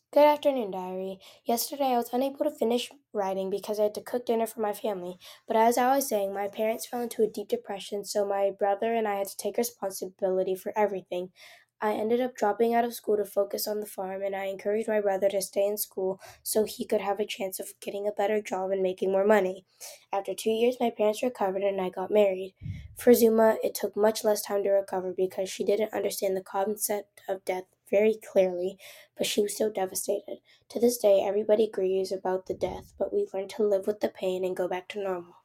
Good afternoon, Diary. Yesterday I was unable to finish writing because I had to cook dinner for my family. But as I was saying, my parents fell into a deep depression, so my brother and I had to take responsibility for everything. I ended up dropping out of school to focus on the farm, and I encouraged my brother to stay in school so he could have a chance of getting a better job and making more money. After 2 years, my parents recovered and I got married. For Zuma, it took much less time to recover because she didn't understand the concept of death very clearly, but she was so devastated. To this day, everybody grieves about the death, but we learn to live with the pain and go back to normal.